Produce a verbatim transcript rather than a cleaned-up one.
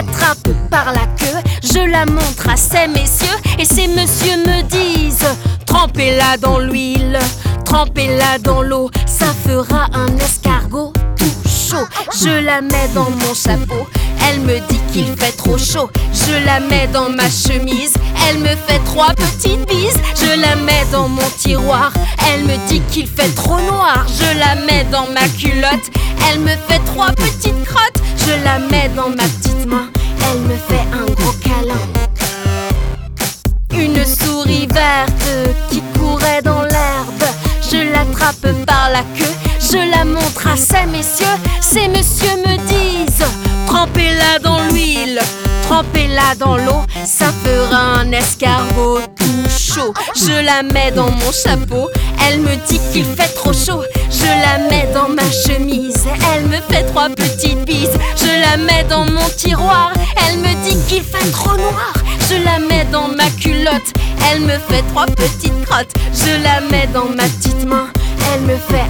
l'attrape par la queue, je la montre à ces messieurs, et ces messieurs me disent: trempez-la dans l'huile, trempez-la dans l'eau, ça fera un escargot tout chaud. Je la mets dans mon chapeau, elle me dit qu'il fait trop chaud. Je la mets dans ma chemise, elle me fait trois petites bises. Je la mets dans mon tiroir, elle me dit qu'il fait trop noir. Je la mets dans ma culotte, elle me fait trois petites crottes. Je la mets dans ma petite main, elle me fait un gros câlin. Une souris verte qui courait dans l'herbe, je l'attrape par la queue, je la montre à ces messieurs. Ces messieurs me disent: trempez-la dans l'huile, trempez-la dans l'eau, ça fera un escargot tout chaud. Je la mets dans mon chapeau, elle me dit qu'il fait trop chaud. Je la mets dans ma chemise, elle me fait trois petites bises. Je la mets dans mon tiroir, elle me dit qu'il fait trop noir. Je la mets dans ma culotte, elle me fait trois petites crottes. Je la mets dans ma petite main, elle me fait